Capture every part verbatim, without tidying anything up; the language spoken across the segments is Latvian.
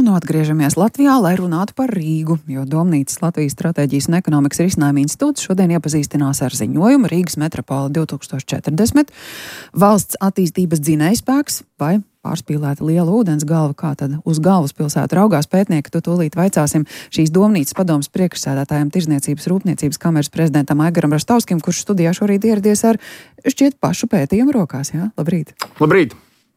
un atgriežamies Latvijā, lai runātu par Rīgu, jo Domnīcas Latvijas stratēģijas un ekonomikas risinājuma institūts šodien iepazīstinās ar ziņojumu Rīgas metropole divtūkstoš četrdesmit, valsts attīstības dzinējspēks vai pārspīlēta liela ūdens galva, kā tad uz galvaspilsētu raugās pētnieki, to tūlīt vaicāsim šīs Domnīcas padomes priekšsēdētājiem Tirzniecības rūpniecības kameras prezidentam Aigaram Rastovskim, kurš studijā šorīt ieradies ar šķiet pašu pētījumu rokās, jā? Labrīt! Labrīt!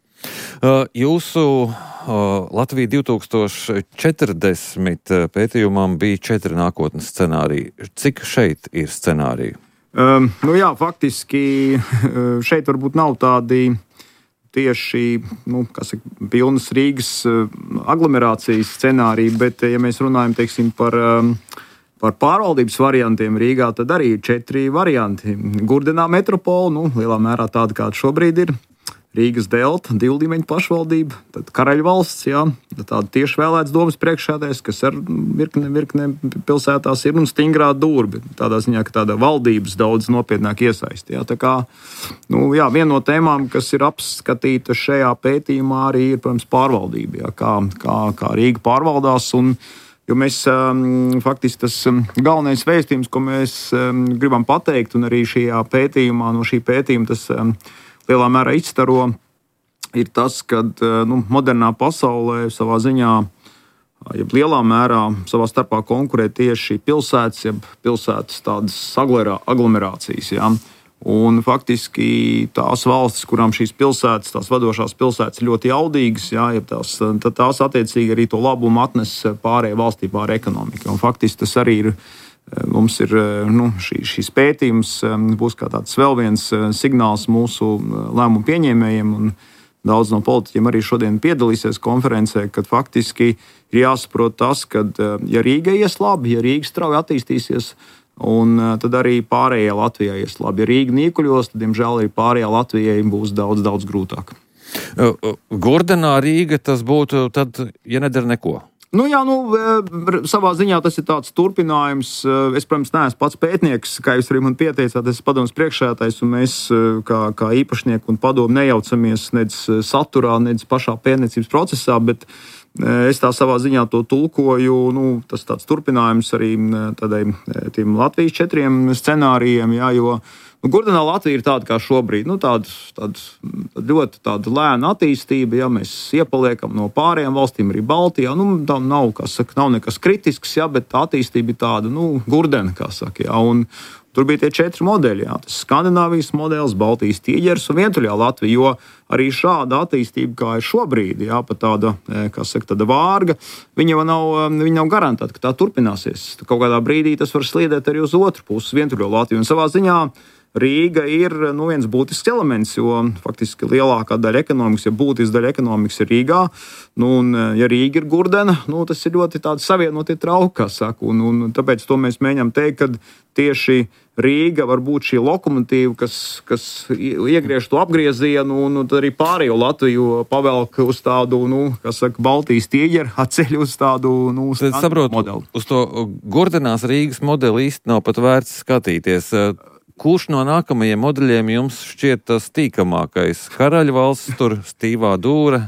Jūsu Latvija divtūkstoš četrdesmit pētījumam bija četri nākotnes scenāriji. Cik šeit ir scenāriju? Um, nu jā, faktiski šeit varbūt nav tādi tieši, nu, kas ir pilnas Rīgas aglomerācijas scenāriji, bet, ja mēs runājam, teiksim, par, par pārvaldības variantiem Rīgā, tad arī ir četri varianti. Gurdenā metropola, nu, lielā mērā tāda, kāda šobrīd ir. Rīgas delta, divu līmeņu pašvaldība, tad Karaļvalsts, jā, tāda tieši vēlēts domas priekšsēdētājs, kas ar virkne, virkne pilsētās ir un stingrā durbi. Tādā ziņā, ka tāda valdības daudz nopietnāk iesaist. Jā, tā kā, nu, jā, viena no tēmām, kas ir apskatīta šajā pētījumā, arī ir, protams, pārvaldība, jā, kā, kā, kā Rīga pārvaldās. Un, jo mēs um, faktiski tas um, galvenais vēstījums, ko mēs um, gribam pateikt, un arī šajā pētījumā, no šī pētījuma tas um, lielā mērā izstaro, ir tas, ka nu, modernā pasaulē savā ziņā, jeb lielā mērā savā starpā konkurē tieši pilsētas, jeb pilsētas tādas aglomerācijas. Ja? Un faktiski tās valstis, kurām šīs pilsētas, tās vadošās pilsētas ļoti jaudīgas, ja? Jeb tās, tad tās attiecīgi arī to labumu atnes pārējai valstī, pārējai ekonomikai. Un faktiski tas arī ir. Mums ir nu, šī, šīs pētījums, būs kā tāds vēl viens signāls mūsu lēmumu pieņēmējiem, un daudz no politiķiem arī šodien piedalīsies konferencē, kad faktiski ir jāsaprot tas, ka ja Rīga ies labi, ja Rīga strauji attīstīsies, un tad arī pārējā Latvijā ies labi. Ja Rīga nīkuļos, tad, diemžēl, arī pārējā Latvijai būs daudz, daudz grūtāk. Gurdenā Rīga tas būtu tad, ja nedara neko? Nu, jā, nu, savā ziņā tas ir tāds turpinājums. Es, protams, neesmu pats pētnieks, kā jūs arī man pieteicāt, es esmu padomes priekšsēdētājs, un mēs kā, kā īpašnieki un padomu nejaucamies nec saturā, nec pašā pētniecības procesā, bet es tā savā ziņā to tulkoju, nu, tas tāds turpinājums arī tādai, tiem Latvijas četriem scenārijiem, jā, jo nu, Gurdenā Latvija ir tāda kā šobrīd, nu, tāda, tāda, ļoti tāda lēna attīstība, ja mēs iepaliekam no pārējām valstīm arī Baltijā, nu, tā nav, kā saka, nav nekas kritisks, ja, bet tā attīstība ir tāda, nu, Gurdena, kā saka, ja, un tur bija tie četri modeļi, jā, tas Skandināvijas modelis, Baltijas tīģeris un vientuļā Latvija, jo arī šāda attīstība, kā ir šobrīd, jā, pat tāda, kā saka, tāda vārga, viņa jau nav, viņa nav garantēta, ka tā turpināsies. Kaut kādā brīdī tas var sliedēt arī uz otru pusi, vientuļo Latviju, un savā ziņā Rīga ir nu, viens būtisks elements, jo faktiski lielākā daļa ekonomikas, ja būtiska daļa ekonomikas ir Rīgā. Nu, un, ja Rīga ir Gurdena, nu, tas ir ļoti tādi savienotie trauki, kā saka. Un, un tāpēc to mēs mēģinām teikt, ka tieši Rīga var būt šī lokomotīva, kas, kas iegriež to apgriezienu, un, un arī pārējo Latviju pavelk uz tādu, nu, kas saka, Baltijas tīģeri, atceļ uz tādu, nu, saprotu, modeli. Uz to Gurdenās Rīgas modeli īsti nav pat vērts skatīties. Kurš no nākamajiem modeļiem jums šķiet tas tīkamākais? Karaļvalsts, tur stīvā dūra?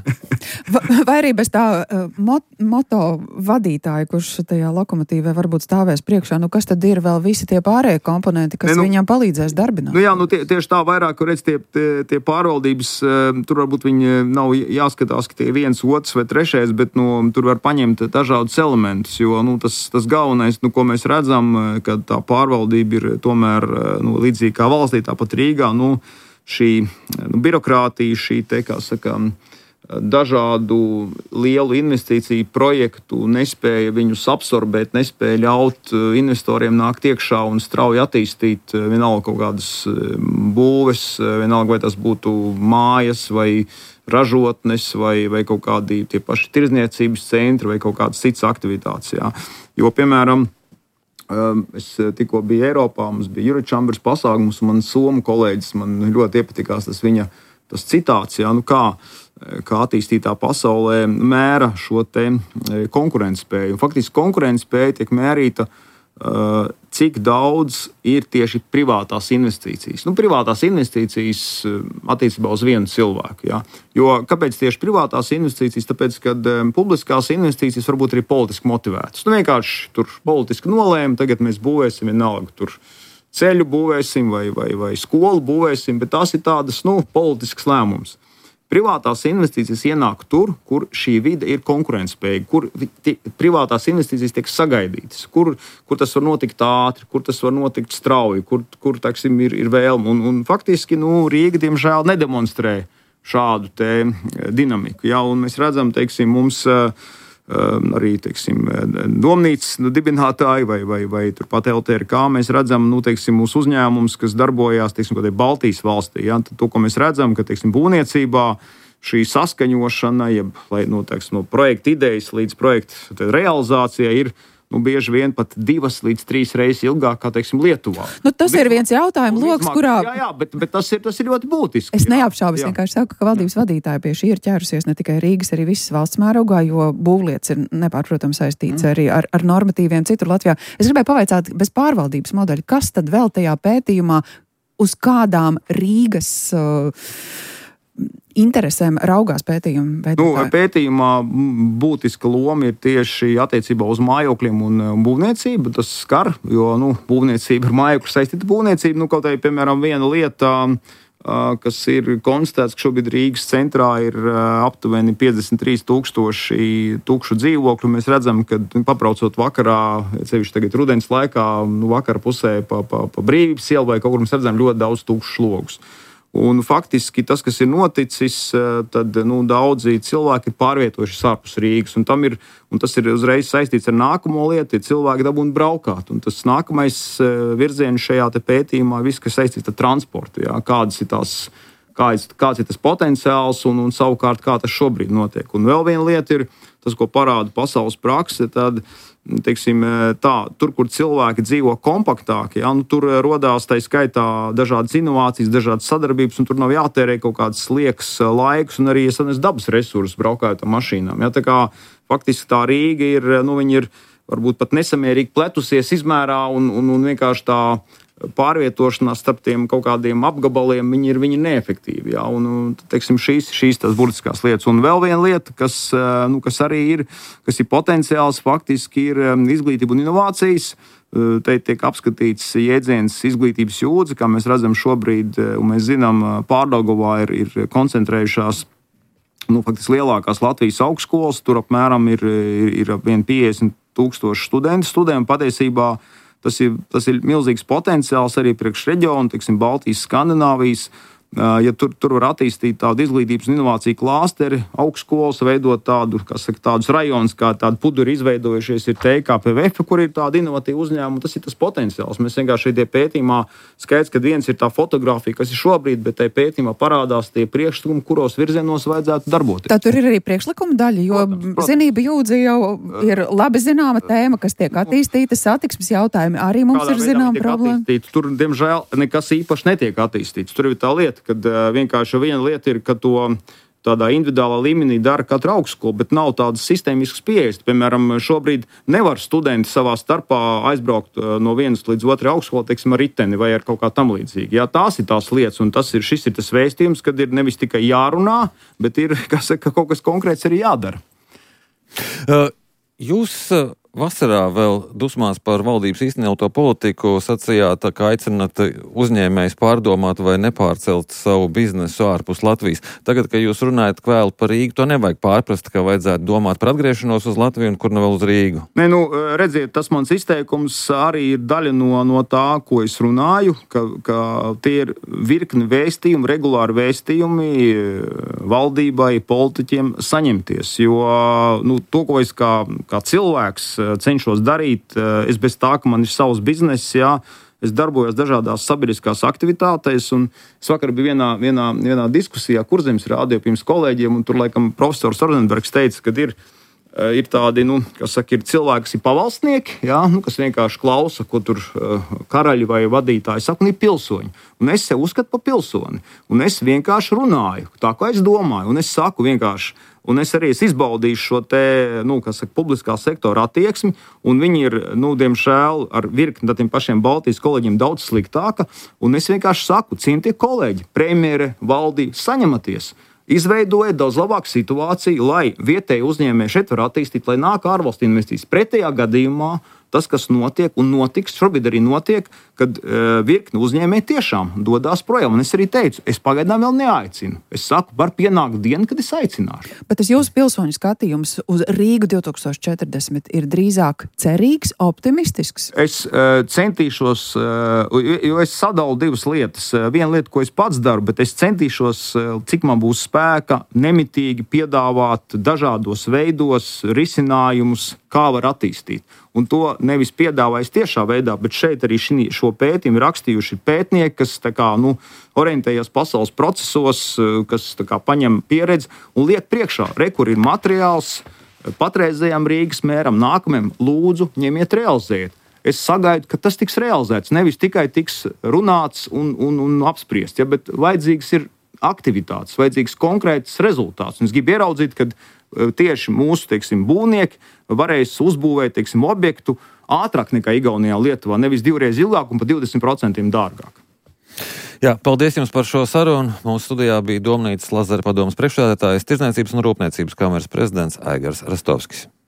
Vai arī bez tā uh, mot, moto vadītāja, kurš tajā lokomotīvē varbūt stāvēs priekšā, nu kas tad ir vēl visi tie pārējie komponenti, kas ne, nu, viņam palīdzēs darbināt? Nu jā, nu tie, tieši tā vairāk, redz, tie, tie, tie pārvaldības, uh, tur varbūt viņi nav jāskatās, ka tie viens, otrs vai trešais, bet nu, tur var paņemt dažādus elementus, jo nu, tas, tas galvenais, nu, ko mēs redzam, ka tā pārvaldība ir tomēr nu, līdzīgi kā valstī, tāpat Rīgā, nu, šī nu, birokrātija, šī te, kā saka, dažādu lielu investīciju projektu nespēja viņus absorbēt, nespēja ļaut investoriem nākt iekšā un strauji attīstīt vienalga kaut kādas būves, vienalga vai tas būtu mājas vai ražotnes vai, vai kaut kādi tie paši tirdzniecības centri vai kaut kādas citas aktivitātes. Jā. Jo, piemēram, es tikko biju Eiropā, mums bija Eurochambers pasākums, un man somu kolēģis, man ļoti iepatikās tas viņa tas citāts, jā, nu kā, kā attīstītā pasaulē mēra šo te konkurentspēju. Faktiski konkurentspēja tiek mērīta uh, cik daudz ir tieši privātās investīcijas. Nu, privātās investīcijas attiecībā uz vienu cilvēku. Ja? Jo kāpēc tieši privātās investīcijas? Tāpēc, ka um, publiskās investīcijas varbūt arī politiski motivētas. Nu, vienkārši tur politiski nolēma, tagad mēs būvēsim vienalga tur ceļu būvēsim vai, vai, vai skolu būvēsim, bet tās ir tādas, nu, politiskas lēmums. Privātās investīcijas ienāk tur, kur šī vide ir konkurētspējīga, kur tie, privātās investīcijas tiek sagaidītas, kur, kur tas var notikt ātri, kur tas var notikt strauji, kur, kur taksim, ir, ir vēlme. Un, un faktiski nu, Rīga, diemžēl, nedemonstrē šādu te dinamiku. Ja? Un mēs redzam, teiksim, mums arī teiksim, domnīcas dibinātāji vai, vai, vai turpat L T R K, mēs redzam nu, teiksim, mūsu uzņēmums, kas darbojās teiksim, Baltijas valstī. Ja? To, ko mēs redzam, ka teiksim, būvniecībā šī saskaņošana, jeb, lai, nu, teiksim, no projekta idejas līdz projekta realizācijai ir nu, bieži vien pat divas līdz trīs reizes ilgāk, kā, teiksim, Lietuvā. Nu, tas Vismāk, ir viens jautājums, loks, kurā... Jā, jā, bet, bet tas, ir, tas ir ļoti būtiski. Es neapšaubu, es vienkārši saku, ka valdības vadītāji pie šī ir ķērusies ne tikai Rīgas, arī visas valsts mērogā, jo būvlietas ir nepārprotams saistīts mm. arī ar, ar normatīviem citur Latvijā. Es gribēju pavaicāt bez pārvaldības modeļa, kas tad vēl tajā pētījumā uz kādām Rīgas... Uh, interesēm raugās pētījuma veidotāji? Nu, pētījumā būtiska loma ir tieši attiecībā uz mājokļiem un būvniecību. Tas skar, jo nu, būvniecība ir mājokļu saistīta būvniecība. Nu, kaut arī, piemēram, viena lieta, kas ir konstatēts, ka šobrīd Rīgas centrā ir aptuveni piecdesmit trīs tūkstoši tukšu dzīvokļu. Mēs redzam, ka pabraucot vakarā, sevišķi tagad rudens laikā, nu, vakara pusē pa, pa, pa Brīvības ielu vai kaut kur mēs redzam ļoti daudz tukšus logus. Un faktiski tas, kas ir noticis, tad nu, daudzi cilvēki ir pārvietojušies ārpus Rīgas. Un, ir, un tas ir uzreiz saistīts ar nākamo lietu, ja cilvēki dabūna braukāt. Un tas nākamais virziens šajā pētījumā viss, kas saistīts ar transportu. Jā, kādas ir tās, kāds, kāds ir tas potenciāls un, un savukārt kā tas šobrīd notiek. Un vēl viena lieta ir tas, ko parāda pasaules prakse. Tad, teiksim, tā, tur, kur cilvēki dzīvo kompaktāk, ja, nu, tur rodās tā skaitā dažādas inovācijas, dažādas sadarbības, un tur nav jātērē kaut kāds liekas laiks un arī dabas resursus braukājot ar mašīnām. Ja, tā kā faktiski tā Rīga ir, nu, viņa ir varbūt pat nesamērīgi pletusies izmērā un, un, un vienkārši tā pārvietošanās starp tiem kaut kādiem apgabaliem, viņi ir, viņi ir neefektīvi. Ja? Un, teiksim, šīs, šīs tās burtiskās lietas. Un vēl viena lieta, kas, nu, kas arī ir, kas ir potenciāls, faktiski ir izglītība un inovācijas. Te tiek apskatīts jēdziens izglītības jūdzi, kā mēs redzam šobrīd, un mēs zinām, Pārdaugavā ir, ir koncentrējušās nu, faktiski lielākās Latvijas augstskolas. Tur apmēram ir, ir, ir apmēram piecdesmit tūkstoši studentu studēm. Patiesībā Tas ir, tas ir milzīgs potenciāls arī priekš reģionu, teiksim, Baltijas, Skandināvijas. Ja tur, tur var attīstīt tādu izglītības un inovāciju klāsteri, augstskolas, veidot tādu, kas saka, tādus rajonus, kā tādu puduri izveidojušies ir T K P V F, kur ir tāda inovatīva uzņēmuma, tas ir tas potenciāls. Mēs vienkārši šajā pētījumā skaidrs, ka viens ir tā fotografija, kas ir šobrīd, bet tajā pētījumā parādās tie priekšlikumi, kuros virzienos vajadzētu darboties. Tā tur ir arī priekšlikuma daļa, jo protams, protams. Zinība jūdzi jau ir labi zināma tēma, kas tiek attīstīta, satiksmes jautājumi arī mums Kādā ir zināma problēma. Attīstīta. Tur, diemžēl, nekas īpaši netiek attīstīts. Tur ir tā lieta, kad uh, vienkārši viena lieta ir, ka to tādā individuālā līmenī dara katra augstskola, bet nav tādas sistēmiskas pieejas. Piemēram, šobrīd nevar studenti savā starpā aizbraukt no vienas līdz otrai augstskola, teiksim, ar riteni vai ar kaut kā tam līdzīgi. Jā, tās ir tās lietas, un tas ir, šis ir tas vēstījums, kad ir nevis tikai jārunā, bet ir, kas saka, kaut kas konkrēts arī jādara. Uh, jūs uh... Vasarā vēl dusmās par valdības īstenoto politiku sacījāt, ka aicināt uzņēmējus pārdomāt vai nepārcelt savu biznesu ārpus Latvijas. Tagad, kad jūs runājat vēl par Rīgu, to nevajag pārprast, ka vajadzētu domāt par atgriešanos uz Latviju un kur nu vēl uz Rīgu. Nē, nu, redziet, tas mans izteikums arī ir daļa no, no tā, ko es runāju, ka, ka tie ir virkni vēstījumi, regulāri vēstījumi valdībai, politiķiem saņemties, jo nu, to, ko es kā, kā cilvēks cenšos darīt. Es bez tā, ka man ir savs bizness, jā, es darbojos dažādās sabiedriskās aktivitātēs, un es vakar biju vienā, vienā, vienā diskusijā Kurzemes rādio pirms kolēģiem, un tur, laikam, profesors Rozenbergs teica, ka ir, ir tādi, nu, kas saka, ir cilvēki, kas ir pavalstnieki, jā, nu, kas vienkārši klausa, ko tur karaļi vai vadītāji saka, un ir pilsoņi. Un es sev uzskatu par pilsoni, un es vienkārši runāju, tā, ko es domāju, un es saku vienkārši, Un es arī es izbaudīšu šo te, nu, kas saka, publiskā sektora attieksmi, un viņi ir, nu, diemžēl, ar virkni tādiem pašiem Baltijas kolēģiem daudz sliktāka. Un es vienkārši saku, cienītie kolēģi, premjere, valdība, saņematies, izveidojiet daudz labāku situāciju, lai vietēji uzņēmēji šeit var attīstīt, lai nāk ārvalstu investīcijas. Pretējā gadījumā tas, kas notiek un notiks, šobrīd arī notiek, kad uh, virkni uzņēmēji tiešām dodās projām. Un es arī teicu, es pagaidām vēl neaicinu. Es saku, var pienākt diena, kad es aicināšu. Bet tas jūsu pilsoņu skatījums uz Rīgu divtūkstoš četrdesmit ir drīzāk cerīgs, optimistisks? Es uh, centīšos, uh, jo es sadalu divas lietas. Uh, viena lieta, ko es pats daru, bet es centīšos, uh, cik man būs spēka, nemitīgi piedāvāt dažādos veidos risinājumus, kā var attīstīt. Un to nevis piedāvājas tiešā veidā, bet šeit arī šī, šo pētījumu rakstījuši pētnieki, kas tā kā, nu, orientējas pasaules procesos, kas tā kā paņem pieredzi un liek priekšā. Re, kur ir materiāls patreizējām Rīgas mēram, nākamajam lūdzu ņemiet realizēt. Es sagaidu, ka tas tiks realizēts, nevis tikai tiks runāts un, un, un apspriests, ja, bet vajadzīgs ir aktivitātes, vajadzīgs konkrēts rezultāts. Un es gribu ieraudzīt, kad tieši mūsu, teiksim, būvnieki varēs uzbūvēt, teiksim, objektu ātrāk nekā Igaunijā, Lietuvā, nevis divreiz ilgāk un par divdesmit procentiem dārgāk. Jā, paldies jums par šo sarunu. Mūsu studijā bija Domnīcas Lazara padomes priekšsēdētājs, Tirdzniecības un Rūpniecības kameras prezidents Aigars Rastovskis.